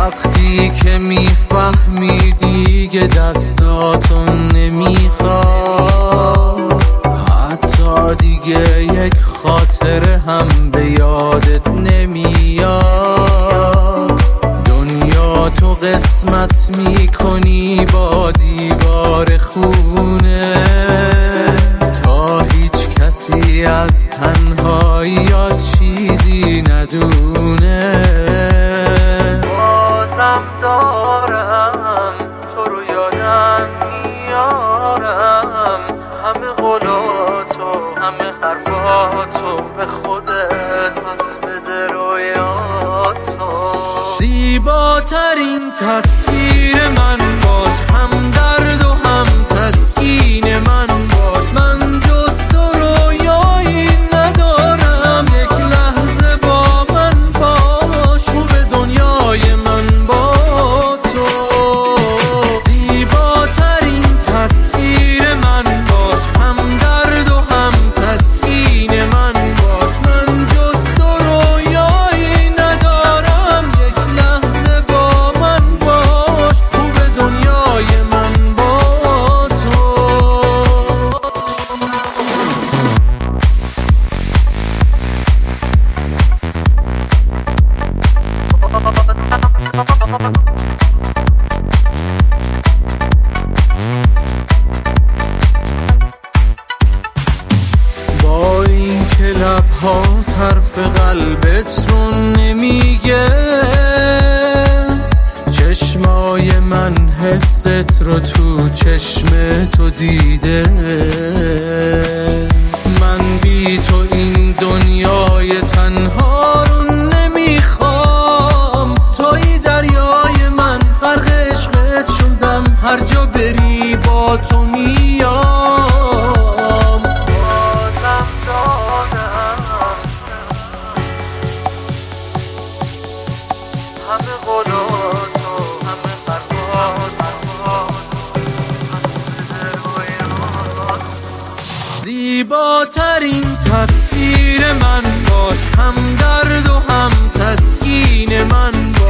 وقتی که میفهمی دیگه دستاتو نمیخواد، حتی دیگه یک خاطره هم به یادت نمیاد. دنیا تو قسمت میکنی با دیوار خونه تا هیچ کسی از تنهایی یا چیزی ندونه. بازم دارم تو رو یادم میارم، همه قولاتو همه حرفاتو به خودت پس بده رویاتو. زیباترین تصویر من باش، هم درد و هم تسکین من باش. من جز تو رویایی ندارم، یک لحظه با من باش، خوب دنیای من با تو. زیباترین تصویر من باش، هم درد و هم تسکین من باش. من جز تو رویایی ندارم، یک لحظه با من باش، خوب دنیای من با تو. با این که لبها طرف قلبت رو نمیگه، چشمای من حست رو تو چشم تو دیده. من بی تو این دنیای تنها رو نمیخوام، توی دریای من غرق عشقت شدم، هر جا بری با تو میام. بازم دارم همه قولاتو همه حرفاتو. زیباترین تصویر من باش، هم درد و هم تسکین من باش.